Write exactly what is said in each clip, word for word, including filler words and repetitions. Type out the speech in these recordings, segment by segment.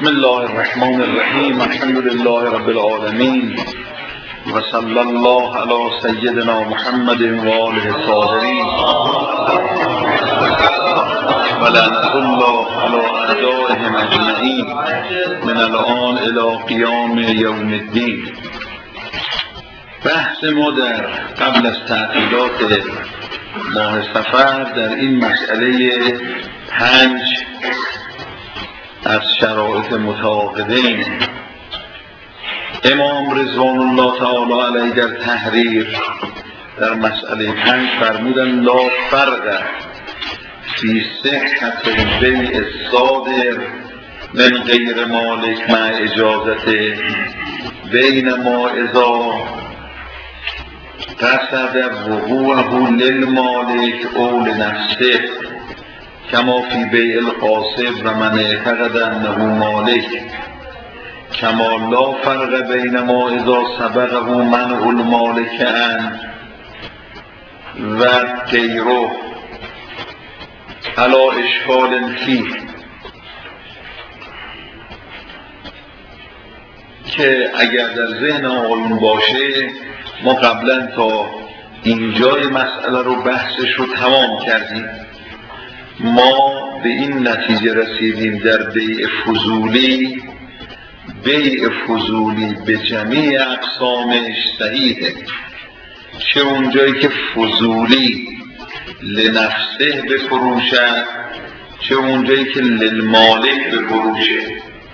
بسم الله الرحمن الرحیم. الحمد لله رب العالمین و صلی الله علی سیدنا محمد و آله الطاهرین و لعنة الله علی اعدائهم اجمعین من الآن الی قیام یوم الدین. بحث ما در قبل از تعطیلات ماه صفر در این مسئله پنج از شرایط متعاقدین. امام رضوان الله تعالی علیه در تحریر در مسئله پنج فرمودن لا فرق فی صحت البیع الصادر من غیر مالک مع اجازت بین ما اذا قصد وقوعه للمالک او لنفسه کما فی بیع القاصب و من اعتقد انه مالک کما لا فرق بین ما اذا سبقه منع المالک ان و غیره علی اشکال فیه، که اگر در ذهن آقایون باشه ما قبلا تا اینجای مسئله رو بحثش رو تمام کردیم. ما به این نتیجه رسیدیم در بیع فضولی بیع فضولی به جمیع اقسامش صحیحه، چه اونجایی که فضولی لنفسه بفروشد چه اونجایی که للمالک بفروشه.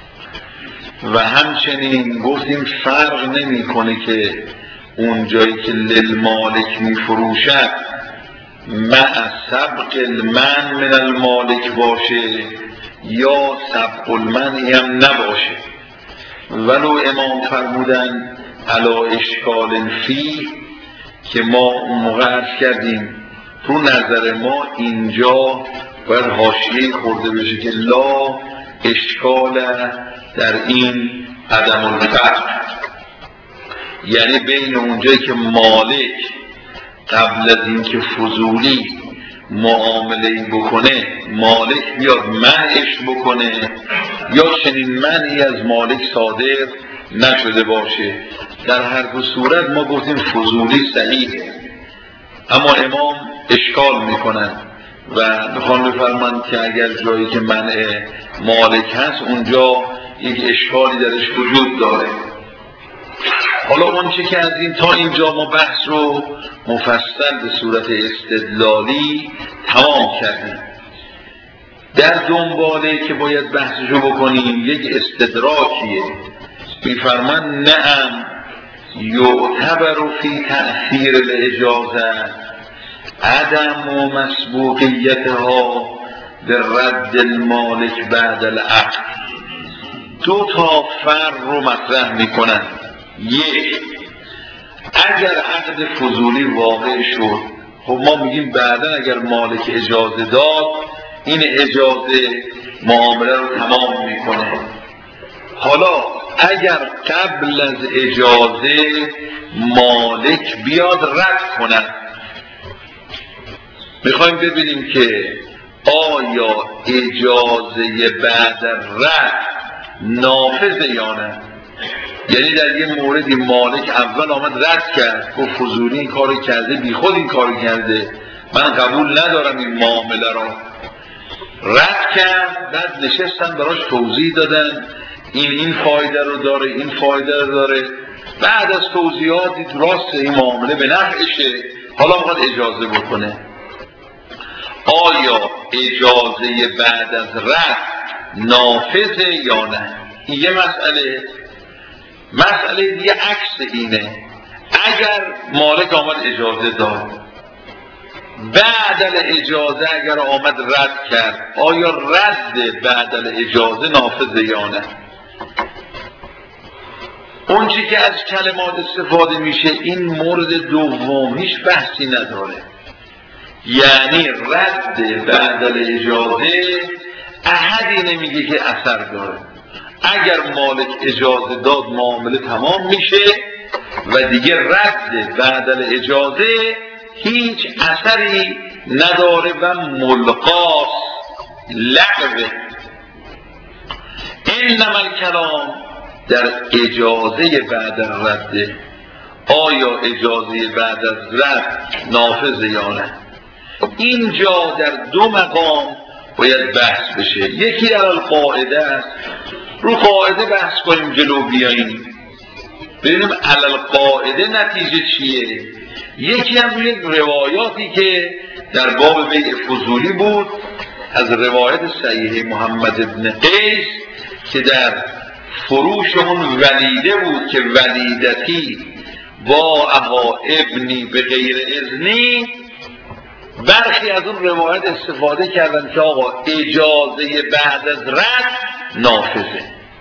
و همچنین گفتیم فرق نمی کنه که اونجایی که للمالک می فروشد مع سبق المن من المالک باشه یا سبق المنعی هم نباشه. ولو امام فرمودن علا اشکال فی، که ما اون موقع عرض کردیم تو نظر ما اینجا باید حاشیه خورده بشه که لا اشکال در این عدم الفرق، یعنی بین اونجایی که مالک قبل از اینکه فضولی معامله بکنه مالک بیاد منعش بکنه یا چنین منعی از مالک صادر نشده باشه. در هر دو صورت ما گفتیم فضولی صحیحه، اما امام اشکال میکنن و میخوان بفرمان که اگر جایی که منع مالک هست اونجا یک اشکالی درش وجود داره. حالا اون چه که از این تا اینجا ما بحث رو مفصل به صورت استدلالی تمام کردیم. در دنباله که باید بحثشو بکنیم یک استدراکیه. میفرمان نعم یعتبر فی تأثیر الاجازه عدم و مسبوقیتها به رد المالک بعد العقد. دو تا فرق رو مطرح میکنن. یک، اگر عقد فضولی واقع شد، خب ما میگیم بعدا اگر مالک اجازه داد این اجازه معامله رو تمام میکنه. حالا اگر قبل از اجازه مالک بیاد رد کنه، میخوایم ببینیم که آیا اجازه بعد رد نافذه یا نه. یعنی در یه موردی مالک اول آمد رد کرد، گفت فضولی این کارو کرده، بی خود این کارو کرده، من قبول ندارم این معامله را. رد کرد، بعد نشستن براش توضیح دادن این این فایده رو داره این فایده رو داره. بعد از توضیحات دید راست این معامله به نفعشه، حالا میخواد اجازه بکنه. آیا اجازه بعد از رد نافذه یا نه؟ این یه مسئله. مسئله دیگه عکس اینه، اگر مالک آمد اجازه داد، بعد اجازه اگر آمد رد کرد، آیا رد بعد اجازه نافذه یا نه؟ اون چی که از کلمات استفاده میشه این مورد دوم هیچ بحثی نداره، یعنی رد بعد اجازه احدی نمیگه که اثر داره. اگر مالک اجازه داد معامله تمام میشه و دیگه رد بعد اجازه هیچ اثری نداره و ملغاست، لغوه. انما الکلام در اجازه بعد از رد. آیا اجازه بعد از رد نافذه یا نه؟ اینجا در دو مقام باید بحث بشه. یکی در القاعده است، رو قاعده بحث کنیم جلو بیاییم ببینیم علل قاعده نتیجه چیه. یکی هم روی روایاتی که در باب بیع فضولی بود از روایت صحیح محمد ابن قیس که در فروش اون ولیده بود که ولیدتی با اها ابنی به غیر اذنی، برخی از اون روایت استفاده کردن که آقا اجازه بعد از رد نافذه.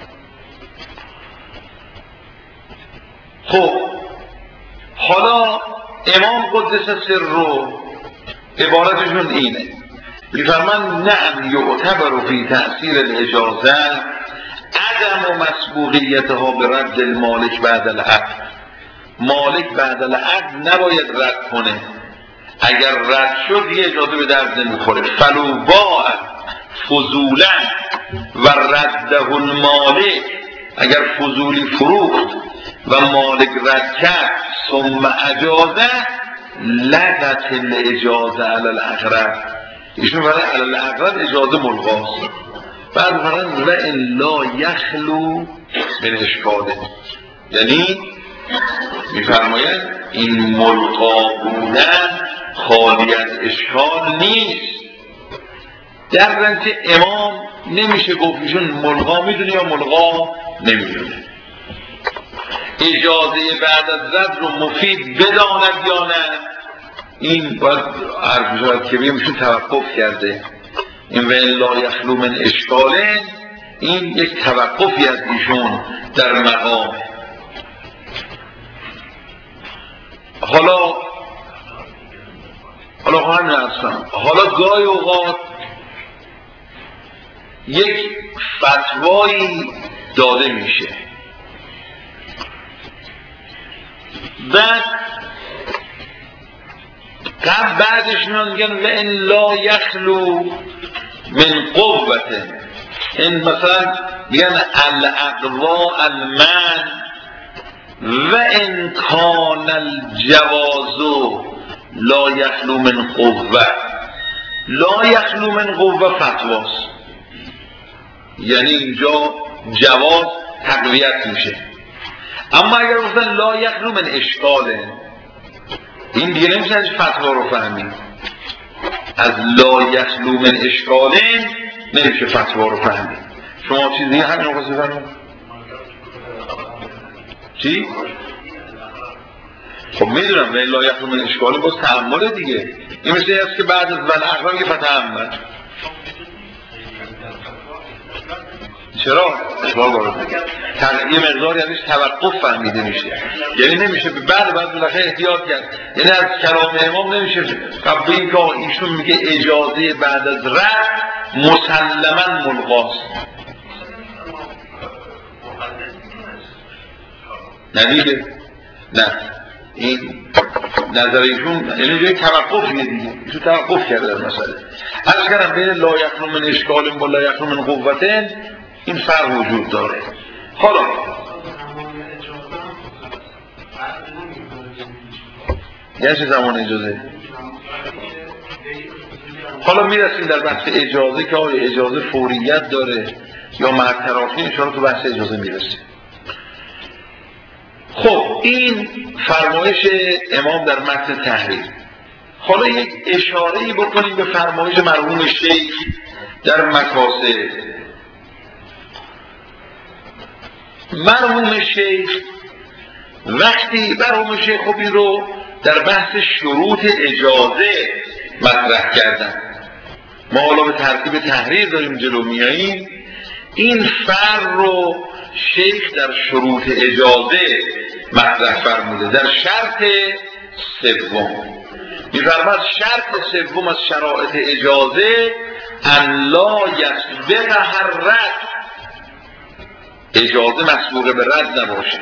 خب حالا امام قدس سر رو عبارتشون اینه، میفرمان نعم یعتبر فی تأثیر الاجازه عدم مسبوقیتها به رد المالک بعد العقد. مالک بعد العقد نباید رد کنه، اگر رد شد یه اجازه به درد نمیخوره. فلو باع فضولا و رده المالک، اگر فضولی فروخت و مالک رد کرد ثم اجازه لغت الاجازه علی الاقرب. ایشون برای علی الاقرب اجازه ملغاست. بعد فرن و ان لا یخلو من اشکاله، یعنی میفرماید این ملغا بودن خالی از اشکال نیست. در رنج امام نمیشه گفت ایشون ملغا میدونه یا ملغا نمیدونه. اجازه بعد از رد رو مفید بداند یا نه، این باید حرف شاید که بیمشون توقف کرده. این و الا یخلو من اشکاله، این یک توقفی از ایشون در مقام. حالا حالا همین هستم. حالا گاهی اوقات یک فتوایی داده میشه، بعد قبل بعدش میگن و ان لا یخلو من قوته. این مثلا میگن الاقوا المن و ان کان الجواز لا یخلو من قوه. لا یخلو من قوه فتواست، یعنی اینجا جواز تقویت میشه. اما اگر گفتن لا یخلو من اشکاله، این دیگه نمیشه از فتوا رو فهمید. از لا یخلو من اشکاله نمیشه فتوا رو فهمید. شما چیز دیگه همین رو خواست بفرمید؟ چی؟ خب میدونم و لا یخلو من اشکاله باز تأمله دیگه. این مثل است که بعد از ول اقرام که فتأمل. چرا؟ اشکال وارد یه مقداری ازش توقف فهمیده میشه، یعنی نمیشه بعد بعد بالاخره احتیاط کرد. یعنی از کلام امام نمیشه قبل این که ایشون میگه اجازه بعد از رد مسلما ملغاست. ندیده؟ نه، این نظر ایشون یعنی جای توقفیه دیگه. ایشون توقف کرده در مسئله. عرض کردم بین لا یخلو من اشکال با لا یخلو من قوتن این فرق وجود داره. حالا یعنی چه زمان اجازه؟ حالا میرسیم در بحث اجازه که آیا اجازه فوریت داره یا معترافی، انشاءالله تو بحث اجازه میرسیم. خب این فرمایش امام در متن تحریر. حالا یک اشاره‌ای بکنیم به فرمایش مرحوم شیخ در مکاسب. مرحوم شیخ وقتی مرحوم شیخ خب این رو در بحث شروط اجازه مطرح کردن، ما حالا به ترتیب تحریر داریم جلو میاییم. این فرق رو شیخ در شروط اجازه مطرح فرموده. در شرط سوم می‌فرماید شرط سوم از شرایط اجازه ان لا یسبق هر رد، اجازه مسبوقه به رد نباشه.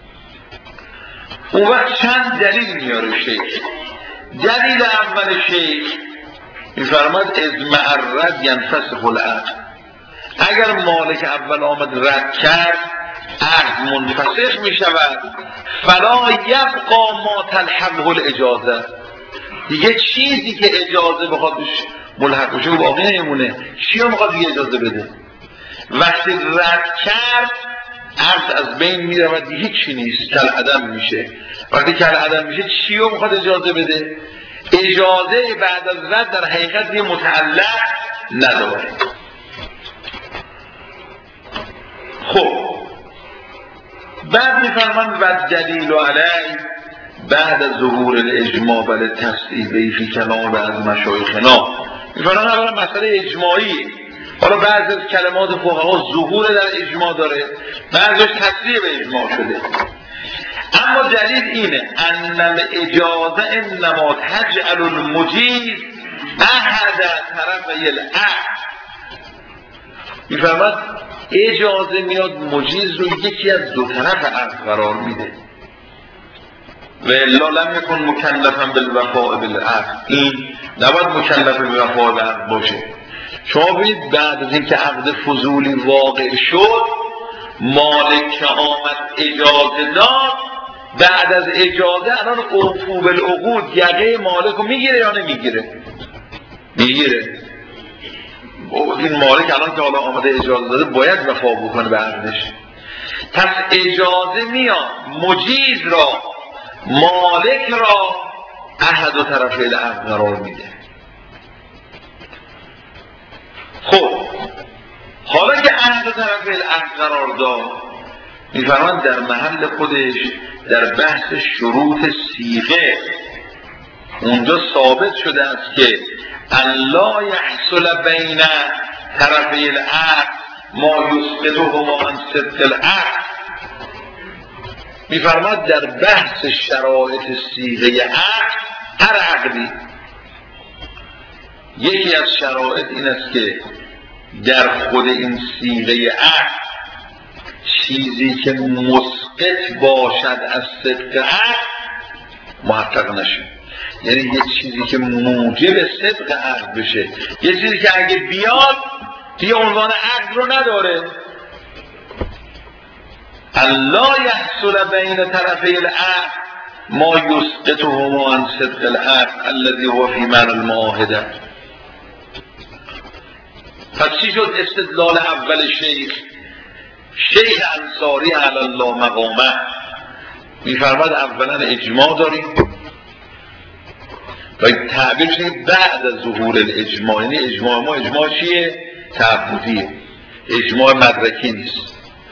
اون وقت چند دلیل میاره شیخ. دلیل اول شیخ می‌فرماید از مع الرد ینفسخ العقد، اگر مالک اول آمد رد کرد عقد منفسخ می شود. فلا یبقا ما تلحقه الاجازه، دیگه چیزی که اجازه بخواد ملحق بشه باقی نمونه. چی رو میخواد دیگه اجازه بده؟ وقتی رد کرد عقد از بین میره و دیگه هیچی نیست، کل عدم میشه. وقتی کل عدم میشه چی رو میخواد اجازه بده؟ اجازه بعد از رد در حقیقت یه متعلق نداره. خب بعد میفرمان و دلیل علی بعد از ظهور الاجماع بل تصدیقی فی کلام از مشایخنا. میفرمان اولا مسئله اجماعی. حالا بعضی از کلمات فقها ظهور در اجماع داره، بعضیش تصدیق به اجماع شده. اما دلیل اینه ان الاجازه انما تجعل المجیز احد طرفی العقد. میفرماد اجازه میاد مجیز رو یکی از دو طرف عقد قرار میده. و الا لم یکن مکلفا بالوفاء بالعقد، این نباید مکلف بالوفاء بالعقد باشه. شما ببینید بعد از اینکه عقد فضولی واقع شد مالک که آمد اجازه داد، بعد از اجازه الان اوفو بالعقود یقه مالک رو میگیره یا نمیگیره؟ میگیره. این مالک الان که حالا آمده اجازه داده باید وفا بکنه به عقدش. پس اجازه میاد مجیز را مالک را احد و طرفی العقد قرار میده. خب حالا که احد و طرفی العقد قرار داد، میفرمان در محل خودش در بحث شروط صیغه اونجا ثابت شده است که ان لا یحصل بین طرفی العقد ما یسقطهما عن صدق العقد. میفرماد در بحث شرایط صیغه عقد، هر عقدی یکی از شرایط این است که در خود این صیغه عقد چیزی که مسقط باشد از صدق عقد محقق نشه. یعنی یه چیزی که موجب صدق عقد بشه، یه چیزی که اگه بیاد دیگه عنوان عقد رو نداره. الا یحصل بین طرفی العقد ما یسقطهما عن صدق العقد الذي هو في معنى المعاهده. پس چی شد استدلال اول شیخ؟ شیخ انصاری علی الله مقامه میفرماد اولا اجماع داریم و تعبیر شده بعد از ظهور الاجماع. یعنی اجماع ما اجماع چیه؟ تعبدیه، اجماع مدرکی نیست.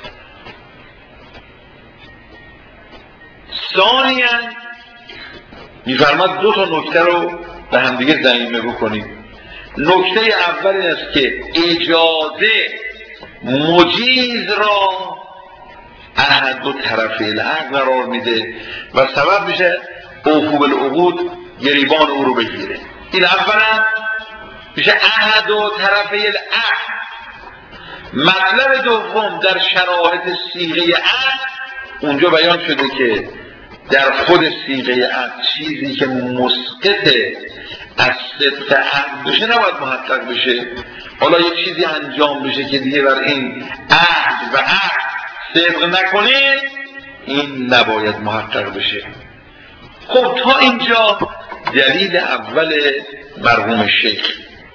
ثانیاً میفرماد دو تا نکته رو به همدیگه ضمیمه بکنیم. نکته اول این است که اجازه مجیز را احد و طرفی العقد قرار میده و سبب میشه اوفو بالعقود گریبان او رو بگیره. این اولا میشه احد و طرفی العقد. مطلب دوم در شرایط صیغه عقد اونجا بیان شده که در خود صیغه عقد چیزی که مسقط از صدق عقد بشه نباید محقق بشه. حالا یه چیزی انجام بشه که دیگه بر این عقد و عقد صدق نکنه، این نباید محقق بشه. خب تا اینجا دلیل اول مرحوم شیخ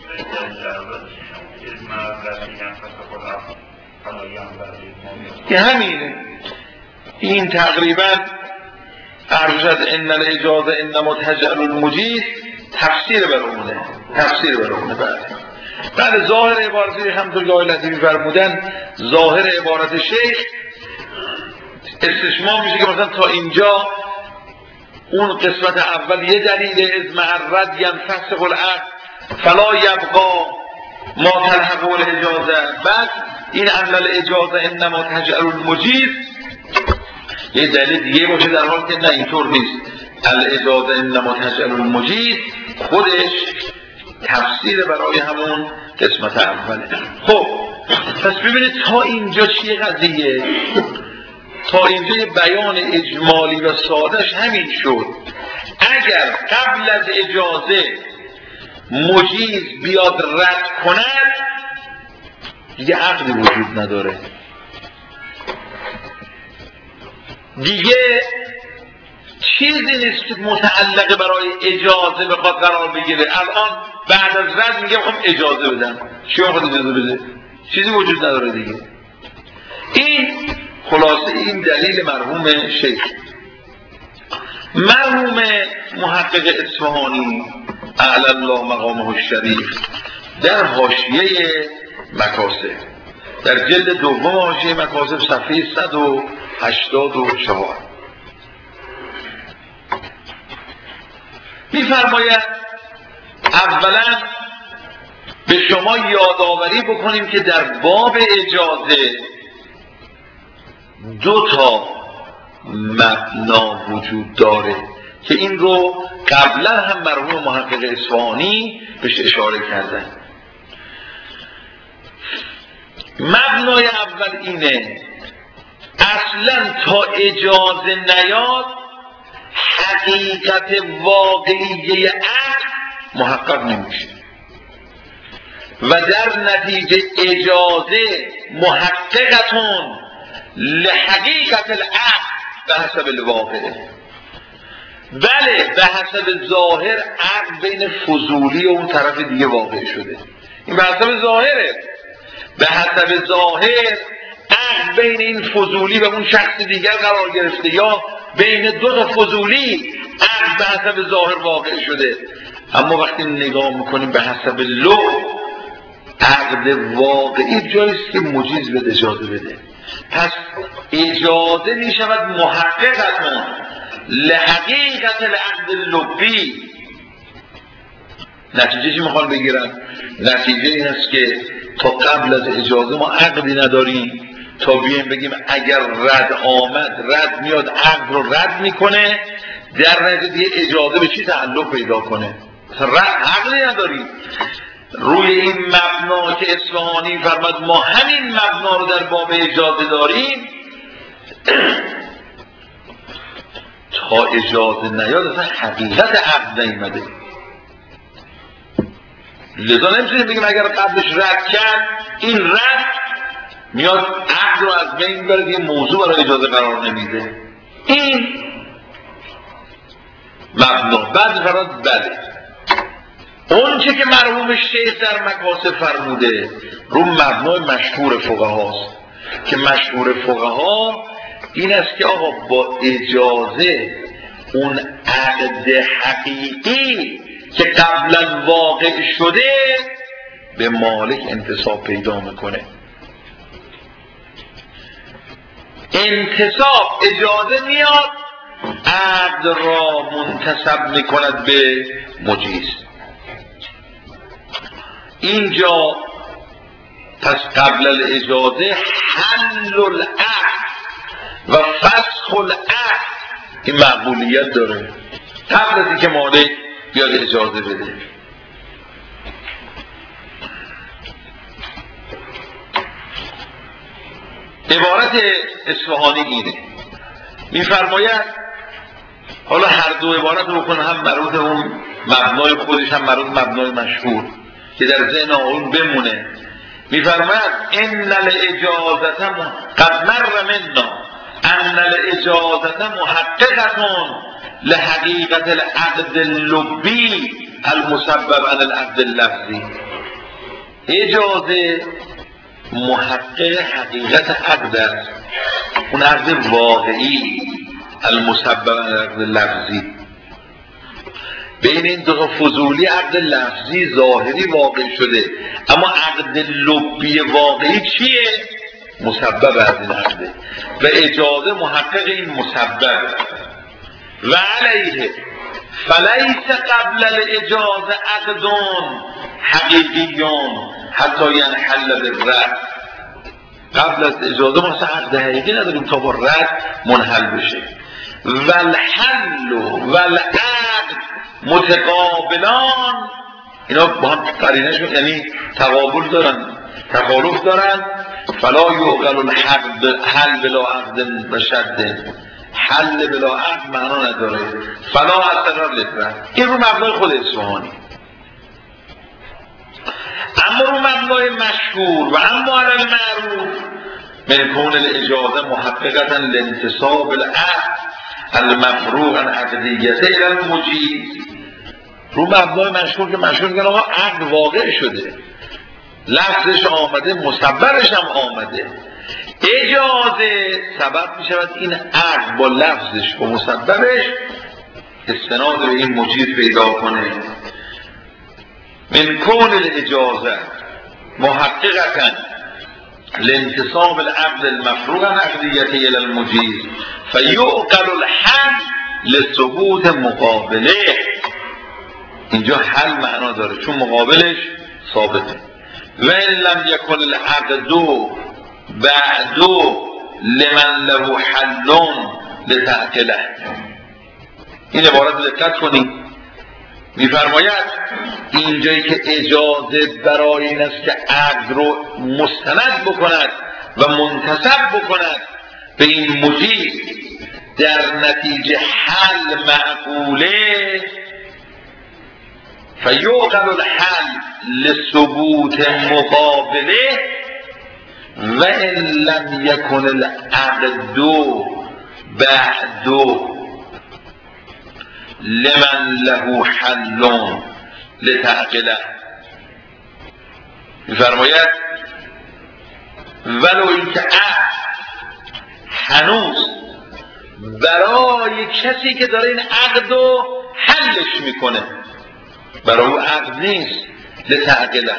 که همینه. این تقریبا عرضت ان الاجازه انما تجعل المجیز تفسیر بر اونه، تفسیر بر اونه. بعد بعد ظاهر عبارتی الحمدلله لطیفی فرمودن، ظاهر عبارت شیخ استشمام میشه که مثلا تا اینجا اون قسمت اول یه دلیل از معرد ینفسخ العقد فلا یبقا ما تلحقه الاجازه. بعد این ان الاجازه انما تجعل المجیز یه دلیل دیگه باشه، در حال که نه اینطور نیست. الاجازه انما تجعل المجیز خودش تفسیر برای همون قسمت اوله. خب پس ببینید تا اینجا چیه قضیه؟ تا اینجا بیان اجمالی و سادهش همین شد. اگر قبل از اجازه مجیز بیاد رد کند دیگه عقلی وجود نداره، دیگه چیزی نیست که متعلق برای اجازه بخواد قرار بگیره. الان بعد از رد میگه میخوام اجازه بدم، چی میخواد اجازه بده؟ چیزی وجود نداره دیگه. این خلاصه این دلیل مرحوم شیخ. مرحوم محقق اصفهانی اعلی الله مقامه الشریف در حاشیه مکاسب، در جلد دوم حاشیه مکاسب صفحه صد و هشتاد و چهار می‌فرماید اولا به شما یادآوری بکنیم که در باب اجازه دو تا مبنا وجود داره که این رو قبلا هم مرحوم محقق اصفهانی بهش اشاره کردن. مبنای اول اینه اصلا تا اجازه نیاد حقیقت واقعی عقل محقق نمیشه و در نتیجه اجازه محققتون لحقیقت العقل به حسب الواقعه. بله به حسب ظاهر عقل بین فضولی و اون طرف دیگه واقع شده، این به حسب ظاهره. به حسب ظاهر عقل بین این فضولی و اون شخص دیگر قرار گرفته، یا بین دو تا فضولی عقل به حسب ظاهر واقع شده. اما وقتی نگاه میکنیم به حسب لغت، عقل واقعی جاییست که مجیز به اجازه بده. پس اجازه میشود محققتون لحقیقت العقد اللبی. نتیجه چی میخوام بگیرم؟ نتیجه این است که تا قبل از اجازه ما عقدی نداریم، تا بیایم بگیم اگر رد آمد رد میاد عقد رو رد میکنه، در نتیجه اجازه به چی تعلق پیدا کنه؟ عقلی نداریم. روی این مبنا که اصفهانی فرمود ما همین مبنا رو در باب اجازه داریم، تا اجازه نیاد اصلا حقیقت عقد نیامده. لذا نمیتونیم بگیم اگر قبلش رد کرد این رد میاد عقد رو از بین بره، یه موضوع برای اجازه قرار نمیده. این مبنا. بعد فراد بله اون چه که مرحوم شیخ در مکاسب فرموده رو مبنای مشهور فقهاست که مشهور فقها این است که آقا با اجازه اون عقد حقیقی که قبلا واقع شده به مالک انتصاب پیدا میکنه. انتصاب اجازه میاد عقد را منتسب میکند به مجیز. اینجا پس قبل الاجازه حل العقد و فسخ العقد این مقبولیت داره قبل از اینکه مالک بیاد اجازه بده. عبارت اصفهانی اینه، میفرماید حالا هر دو عبارت رو بکنه، هم مربوط اون مبنای خودش هم مربوط مبنای مشهور که در ذهن آقایون بمونه. میفرماید ان الاجازه قد مر منا ان الاجازه محققه لحقیقت العقد اللبی المسبب عن العقد اللفظی. اجازه محقق حقیقت عقد است، اون عقد واقعی المسبب عن العقد اللفظی. بین این دو فضولی عقد لفظی ظاهری واقع شده، اما عقد لبی واقعی چیه؟ مسبب از این عقده و اجازه محقق این مسبب. و علیه فلیس قبل الاجازه عقد حقیقیون حتی ینحل بالرد. قبل از اجازه ما اصلا عقد حقیقی نداریم تا با رد منحل بشه. والحل والعقد متقابلان، اینا با هم قرینه شد، یعنی تقابل دارن، تخالف دارن. فلا یعقل الحل حل بلا عقد و شد، حل بلا عقد معنا نداره. فلا اثر لفظ، این رو مبنای خود اصفهانی. اما رو مبنای مشهور و اما علی المعروف من کون الاجازه محققتا لانتصاب العقد المفروغ عن عقدیته الى المجیز. رو مبنای مشهور که مشهور کنه آقا عقد واقع شده، لفظش آمده، مسببش هم آمده، اجازه سبب می شود این عقد با لفظش و مسببش استناد به این مجیز پیدا کنه. من کون الاجازه محققتا لانتصاب العقد المفروغ عن عقدیته الى المجیز فیعقل الحل لثبوت مقابله. اینجا حل معنا داره چون مقابلش ثابته. و ان لم یکن العقد بعد لمن له حل لتعقله. این عبارت دقت کنید، میفرماید اینجایی که اجازه برای این است که عقد رو مستند بکند و منتسب بکند به این مجیز، در نتیجه حل معقوله، فیعقل الحل لثبوت مقابله. و ان لم یکن العقد بعد لمن له حل لتعقله. میفرماید ولو اینکه عقد هنوز برای کسی که داره این عقد رو حلش میکنه، برای او عقد نیست، لتعقله.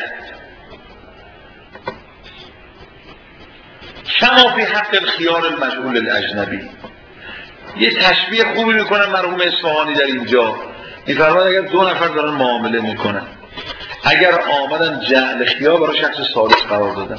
کما فی حق الخیار المجهول الاجنبی. یه تشبیه خوبی میکنن مرحوم اصفهانی در اینجا، میفرماید اگر دو نفر دارن معامله میکنن، اگر آمدن جعل خیار برای شخص ثالث قرار دادن،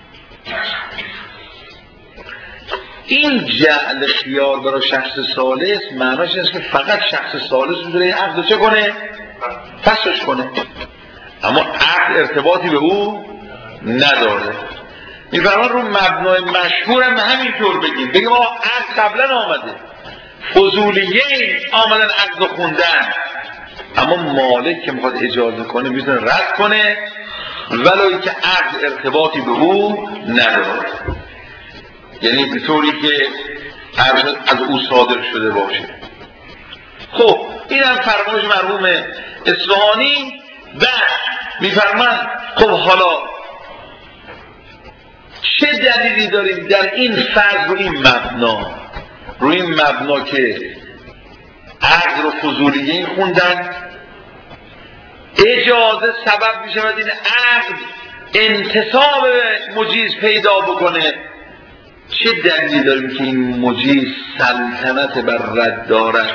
این جعل خیار برای شخص ثالث معناش اینه که فقط شخص ثالث میتونه این عقد رو چه کنه؟ فسخش کنه، اما عقد ارتباطی به او نداره. میفرمان رو مبنای مشهور هم همینطور بگیم، بگیم آقا عقد قبلا آمده، فضولیه آمدن عقد رو خوندن، اما مالک که میخواد اجازه کنه میتونه رد کنه ولو که عقد ارتباطی به او نداره، یعنی به طوری که از او صادر شده باشه. خب این هم فرمایش مرحوم اصفهانی. و میفرمان خب حالا چه دلیلی داریم در این فرض رو این مبنا رو این مبنا که عقد رو فضولیه خوندن، اجازه سبب می شود این عقد انتصاب مجیز پیدا بکنه، چه دلیلی داریم که این مجیز سلطنت بر رد دارد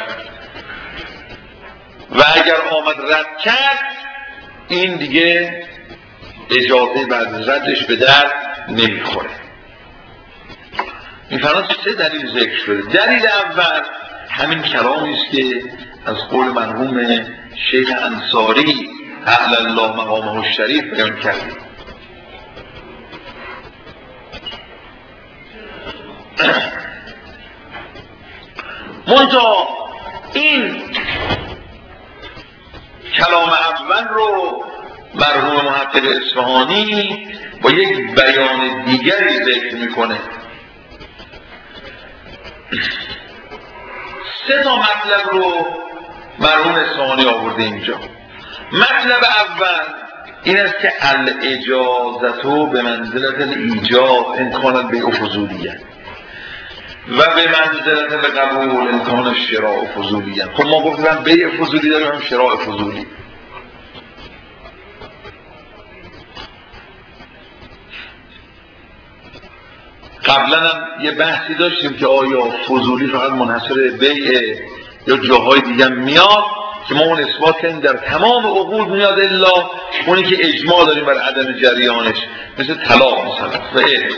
و اگر آمد رد کرد این دیگه اجازه بعد ردش به در نمیخوره. این فرانس سه دلیل ذکر شده. دلیل اول همین کلامی است که از قول مرحوم شیخ انصاری اعلی الله مقامه الشریف بیان کردیم. منتها این کلام اول رو مرحوم محقق اصفهانی با یک بیان دیگری ذکر میکنه. سه تا مطلب رو مرحوم اصفهانی آورده اینجا. مطلب اول این است که الاجازتو به منزلت الایجاب امکان بیع فضولیه و به منزلت القبول امکان شراء فضولیه. خب ما گفتیم بیع فضولی داریم هم شراء فضولی. قبلا هم یه بحثی داشتیم که آیا فضولی فقط منحصر بیع یا جاهای دیگه میاد که ما اون اثبات کردیم در تمام عقود میاد الا اونی که اجماع داریم بر عدم جریانش، مثل طلاق مثلا و عقد.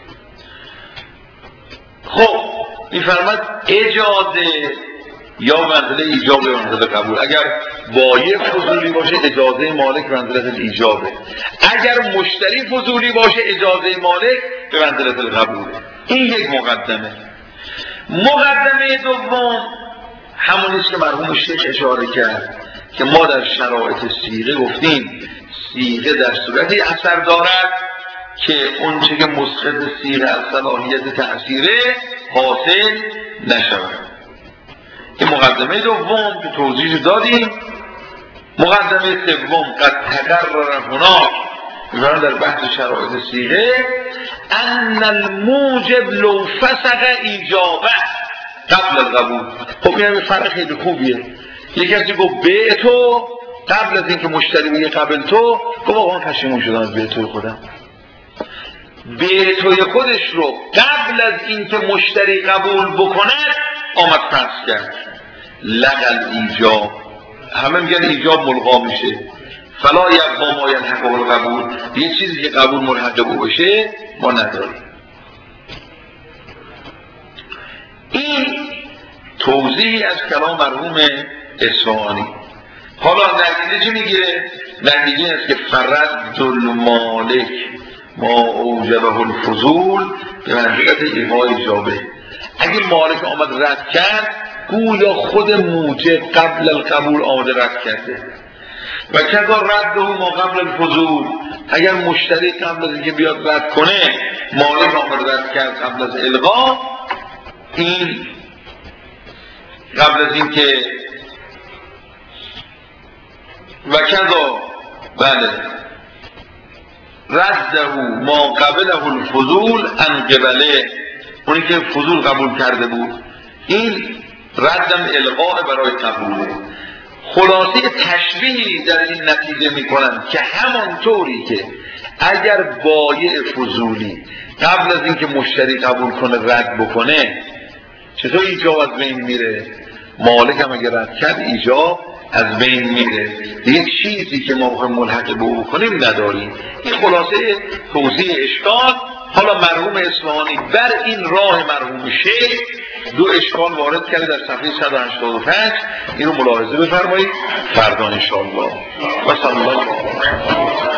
خب میفرماد اجازه یا منزله ایجاب یا منزله قبول. اگر بایع فضولی باشه اجازه مالک منزله ایجابه، اگر مشتری فضولی باشه اجازه مالک به منزله قبوله. این یک مقدمه. مقدمه دوم همونیست که مرحوم شیخ اشاره کرد که ما در شرایط صیغه گفتیم صیغه در صورتی اثر دارد که اون چه که مسقط صیغه از صلاحیت تأثیره حاصل نشود. این مقدمه دوم که توضیح دادیم. مقدمه سوم قد تقرر هناک می‌فرماید در بحث شرایط صیغه ان الموجب لو فسق ایجابه قبل القبول. خب این فرق خیلی خوبیه. یک کسی گفت به تو قبل از اینکه مشتری بگه قبل تو، گفت آقا من پشیمون شدم از به توی خودم. به توی خودش رو قبل از اینکه مشتری قبول بکنه آمد پس کرد. لغل ایجاب، همه میگن ایجاب ملغا میشه. فلا یبقا ما یلحق بالقبول، یه چیزی که قبول ملحق او بشه ما نداریم. این توضیحی از کلام مرحوم اصفهانی. حالا نتیجه چی میگیره؟ نتیجه است که فرد المالک ما اوجبه الفضول به منزلت ایقاع ایجابه. اگه مالک آمد رد کرد گویا خود موجب قبل القبول آمده رد کرده. و کذا رده ما قبل الفضول، اگر مشتری قبل از اینکه بیاد رد کنه مالک آمد رد کرد قبل از الغا، این قبل از اینکه و کذا بله رده ما قبله الفضول ان قبله، اونی که فضول قبول کرده بود این ردم الغاء برای قبوله. خلاصه تشبیهی در این نتیجه میکنن که همانطوری که اگر بایع فضولی قبل از اینکه مشتری قبول کنه رد بکنه چطور ایجاب از بین میره، مالک هم اگر رد کرد ایجاب از بین میره. یک چیزی که ما بخوایم ملحق به او بکنیم نداریم. این خلاصه توضیح اشکال. حالا مرحوم اصفهانی بر این راه مرحوم شیخ دو اشکال وارد کرده در صفحه صد و هشتاد و پنج. اینو ملاحظه بفرمایید فردا انشاءالله. و صلی الله علیه و